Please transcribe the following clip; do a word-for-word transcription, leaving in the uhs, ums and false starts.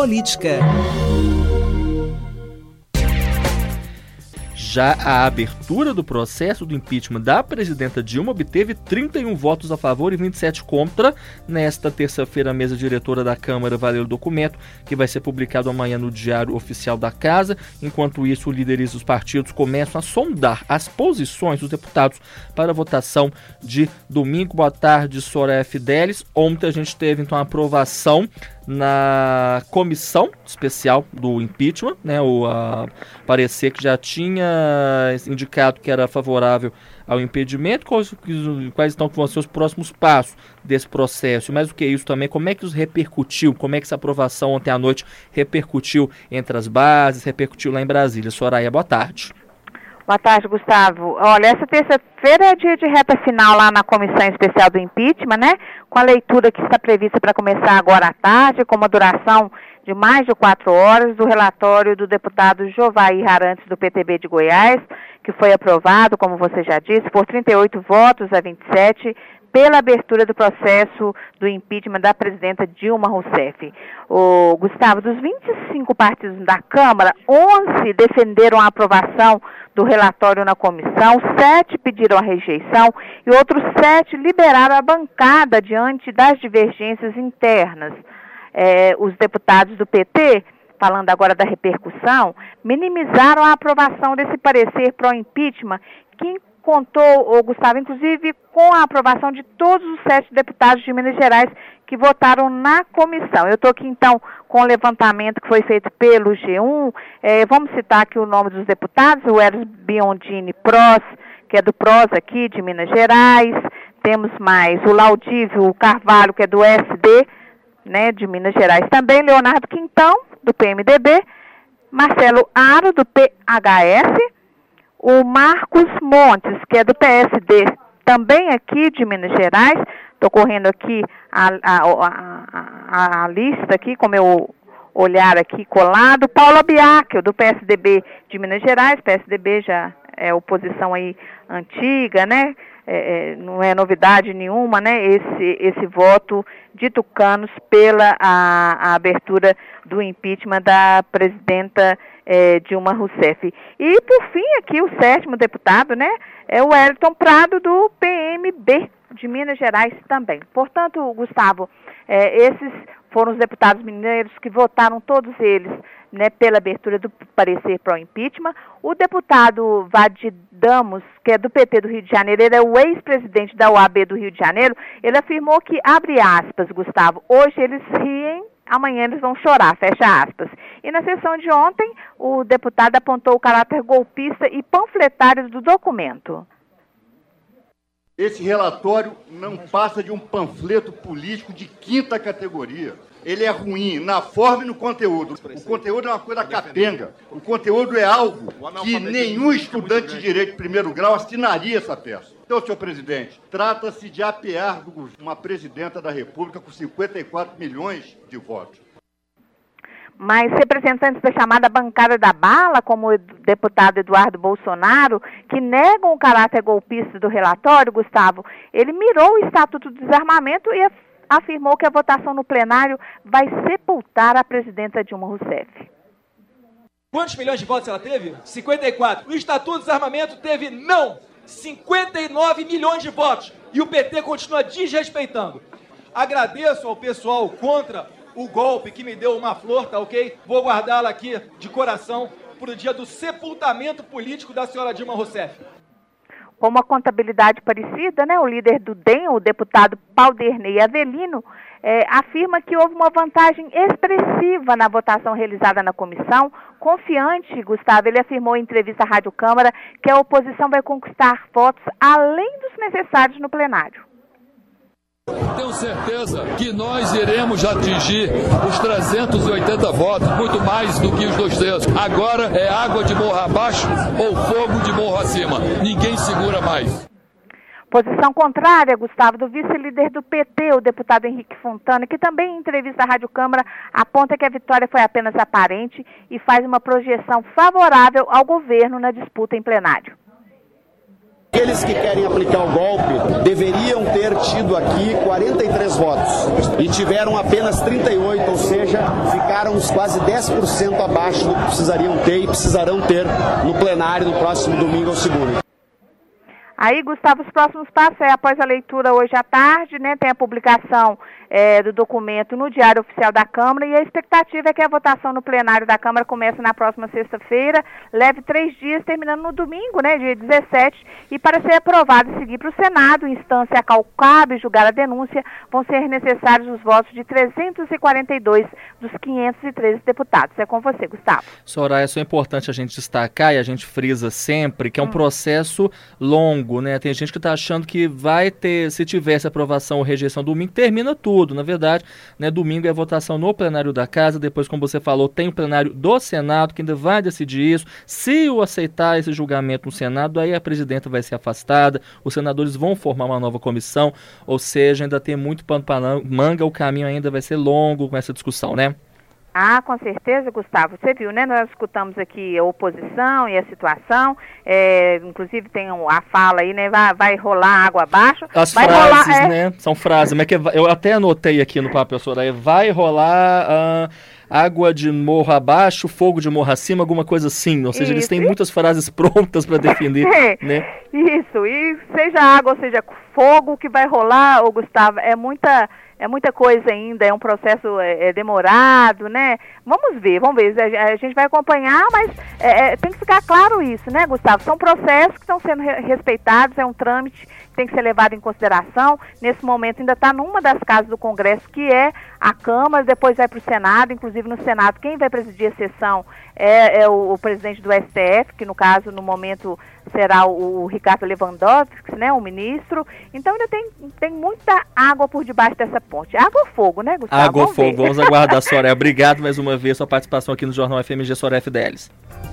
Política. Já a abertura do processo do impeachment da presidenta Dilma obteve trinta e um votos a favor e vinte e sete contra. Nesta terça-feira, a mesa diretora da Câmara vai ler o documento, que vai ser publicado amanhã no Diário Oficial da Casa. Enquanto isso, líderes dos partidos começam a sondar as posições dos deputados para a votação de domingo. Boa tarde, Soraya Fidelis. Ontem a gente teve, então, a aprovação na comissão especial do impeachment, né, o a, parecer que já tinha indicado que era favorável ao impedimento. Quais, quais estão vão ser os próximos passos desse processo? E mais do que isso também, como é que isso repercutiu, como é que essa aprovação ontem à noite repercutiu entre as bases, repercutiu lá em Brasília? Soraya, boa tarde. Boa tarde, Gustavo. Olha, essa terça-feira é dia de reta final lá na Comissão Especial do Impeachment, né? Com a leitura que está prevista para começar agora à tarde, com uma duração de mais de quatro horas, do relatório do deputado Jovair Arantes, do P T B de Goiás, que foi aprovado, como você já disse, por trinta e oito votos a vinte e sete, pela abertura do processo do impeachment da presidenta Dilma Rousseff. O Gustavo, dos vinte e cinco partidos da Câmara, onze defenderam a aprovação do relatório na comissão, sete pediram a rejeição e outros sete liberaram a bancada diante das divergências internas. É, os deputados do P T, falando agora da repercussão, minimizaram a aprovação desse parecer pró-impeachment, que contou, o Gustavo, inclusive com a aprovação de todos os sete deputados de Minas Gerais que votaram na comissão. Eu estou aqui, então, com o levantamento que foi feito pelo G um. É, vamos citar aqui o nome dos deputados: o Eros Biondini Pros, que é do Pros aqui, de Minas Gerais. Temos mais o Laudívio Carvalho, que é do S D, né, de Minas Gerais também. Leonardo Quintão, do P M D B. Marcelo Aro, do P H S. O Marcos Montes, que é do P S D, também aqui de Minas Gerais. Estou correndo aqui a, a, a, a, a lista aqui, com meu olhar aqui colado. Paulo Biacchio, do P S D B de Minas Gerais. P S D B já é oposição aí antiga, né? É, não é novidade nenhuma, né? Esse, esse voto de tucanos pela a, a abertura do impeachment da presidenta É, Dilma Rousseff. E, por fim, aqui o sétimo deputado, né, é o Wellington Prado, do P M B de Minas Gerais também. Portanto, Gustavo, é, esses foram os deputados mineiros que votaram, todos eles, né, pela abertura do parecer pró-impeachment. O deputado Vadir Damos, que é do P T do Rio de Janeiro, ele é o ex-presidente da O A B do Rio de Janeiro, ele afirmou que, abre aspas, Gustavo, hoje eles riem, amanhã eles vão chorar, fecha aspas. E na sessão de ontem, o deputado apontou o caráter golpista e panfletário do documento. Esse relatório não passa de um panfleto político de quinta categoria. Ele é ruim na forma e no conteúdo. O conteúdo é uma coisa capenga. O conteúdo é algo que nenhum estudante de direito de primeiro grau assinaria essa peça. Então, senhor presidente, trata-se de apear uma presidenta da República com cinquenta e quatro milhões de votos. Mas representantes da chamada bancada da bala, como o deputado Eduardo Bolsonaro, que negam o caráter golpista do relatório, Gustavo, ele mirou o Estatuto do Desarmamento e afirmou que a votação no plenário vai sepultar a presidenta Dilma Rousseff. Quantos milhões de votos ela teve? cinquenta e quatro. O Estatuto do Desarmamento teve não, cinquenta e nove milhões de votos. E o P T continua desrespeitando. Agradeço ao pessoal contra o golpe que me deu uma flor, tá ok? Vou guardá-la aqui de coração para o dia do sepultamento político da senhora Dilma Rousseff. Com uma contabilidade parecida, né, o líder do D E M, o deputado Paulderney Avelino, é, afirma que houve uma vantagem expressiva na votação realizada na comissão. Confiante, Gustavo, ele afirmou em entrevista à Rádio Câmara que a oposição vai conquistar votos além dos necessários no plenário. Tenho certeza que nós iremos atingir os trezentos e oitenta votos, muito mais do que os dois terços. Agora é água de morro abaixo ou fogo de morro acima. Ninguém segura mais. Posição contrária, Gustavo, do vice-líder do P T, o deputado Henrique Fontana, que também em entrevista à Rádio Câmara aponta que a vitória foi apenas aparente e faz uma projeção favorável ao governo na disputa em plenário. Que aqueles que querem aplicar o golpe deveriam ter tido aqui quarenta e três votos e tiveram apenas trinta e oito, ou seja, ficaram quase dez por cento abaixo do que precisariam ter e precisarão ter no plenário no próximo domingo ou segunda. Aí, Gustavo, os próximos passos é após a leitura hoje à tarde, né, tem a publicação é, do documento no Diário Oficial da Câmara e a expectativa é que a votação no plenário da Câmara comece na próxima sexta-feira, leve três dias, terminando no domingo, né, dia dezessete, e para ser aprovado e seguir para o Senado, instância a qual cabe julgar a denúncia, vão ser necessários os votos de trezentos e quarenta e dois dos quinhentos e treze deputados. É com você, Gustavo. Soraya, isso é importante a gente destacar e a gente frisa sempre que é um hum. processo longo, né? Tem gente que está achando que vai ter, se tivesse aprovação ou rejeição domingo, termina tudo. Na verdade, né, domingo é a votação no plenário da Casa, depois, como você falou, tem o plenário do Senado, que ainda vai decidir isso. Se o aceitar esse julgamento no Senado, aí a presidenta vai ser afastada, os senadores vão formar uma nova comissão, ou seja, ainda tem muito pano para manga, o caminho ainda vai ser longo com essa discussão, né? Ah, com certeza, Gustavo. Você viu, né? Nós escutamos aqui a oposição e a situação, é, inclusive tem a fala aí, né? Vai, vai rolar água abaixo. As vai frases, rolar, é... né? São frases, mas que eu até anotei aqui no papel, Soraya, vai rolar uh, água de morro abaixo, fogo de morro acima, alguma coisa assim. Ou seja, Isso. eles têm muitas frases prontas para definir, é, né? Isso, e seja água ou seja fogo, o que vai rolar, ô Gustavo, é muita... É muita coisa ainda, é um processo é, é demorado, né? Vamos ver, vamos ver. A, a gente vai acompanhar, mas é, é, tem que ficar claro isso, né, Gustavo? São processos que estão sendo re- respeitados, é um trâmite que tem que ser levado em consideração. Nesse momento ainda está numa das casas do Congresso, que é a Câmara, depois vai para o Senado, inclusive no Senado quem vai presidir a sessão é, é o, o presidente do S T F, que no caso, no momento, será o, o Ricardo Lewandowski, né, o ministro. Então ainda tem, tem muita água por debaixo dessa ponte. Água ou fogo, né, Gustavo? Água ou fogo, vamos aguardar, Soraya. Obrigado mais uma vez pela sua participação aqui no Jornal F M G Soraya Fidelis.